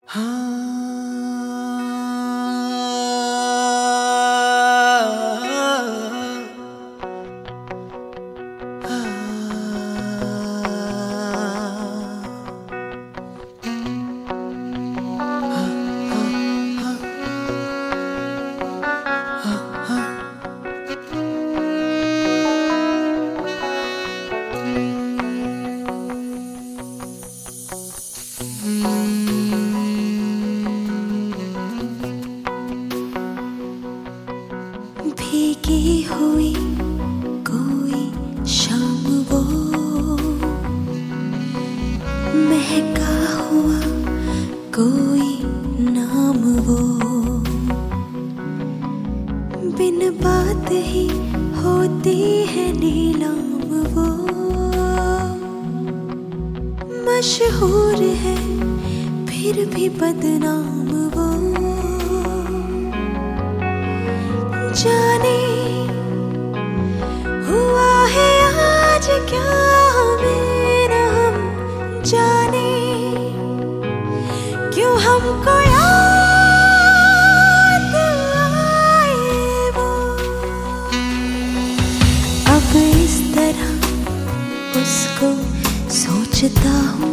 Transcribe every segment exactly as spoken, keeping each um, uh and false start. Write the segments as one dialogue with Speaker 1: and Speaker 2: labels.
Speaker 1: भीगी हुई कोई शाम वो, महका हुआ कोई नाम वो, बिन बात ही होती है नीलाम वो, मशहूर है फिर भी बदनाम वो, जाने हुआ है आज क्या हमें न हम जाने, क्यों हमको याद आए वो। अब इस तरह उसको सोचता हूँ,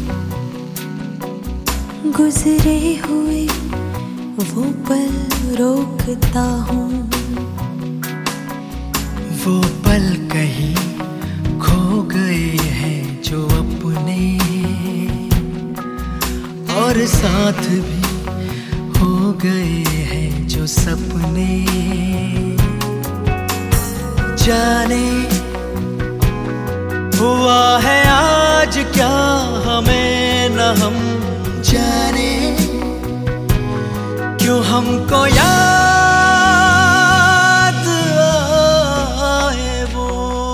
Speaker 1: गुजरे हुए वो पल रोकता हूँ,
Speaker 2: वो पल कहीं खो गए हैं जो अपने, और साथ भी हो गए हैं जो सपने, जाने हुआ है आज क्या हमें न हम जाने, क्यों हमको याद आए वो।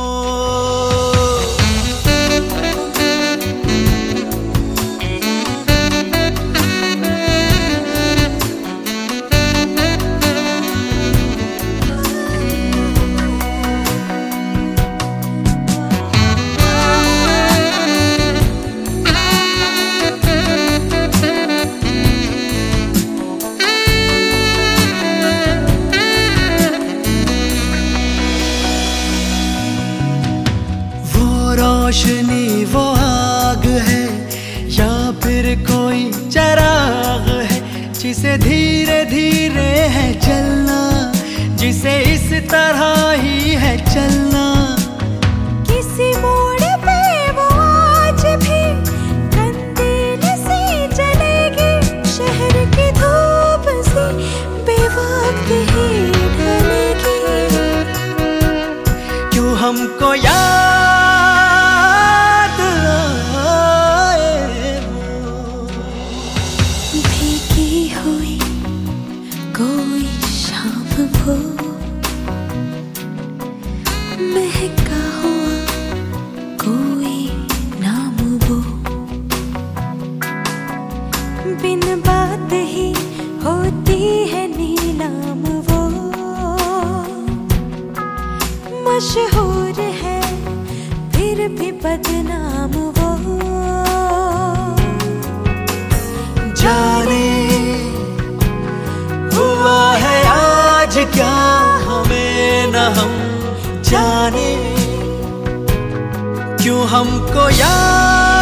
Speaker 2: रोशनी वो आग है या फिर कोई चराग है, जिसे धीरे धीरे है जलना, जिसे इस तरह ही है चलना,
Speaker 1: किसी मोड़ पे वो आज भी कंदील सी जलेगी, शहर की धूप सी बेवक्त ही ढलेगी,
Speaker 2: क्यों हमको याद
Speaker 1: कोई शाम वो, महका हुआ कोई नाम वो, बिन बात ही होती है नीलाम वो, मशहूर है फिर भी बदनाम वो,
Speaker 2: जाने हुआ है आज क्या हमें न हम जाने, क्यों हमको याद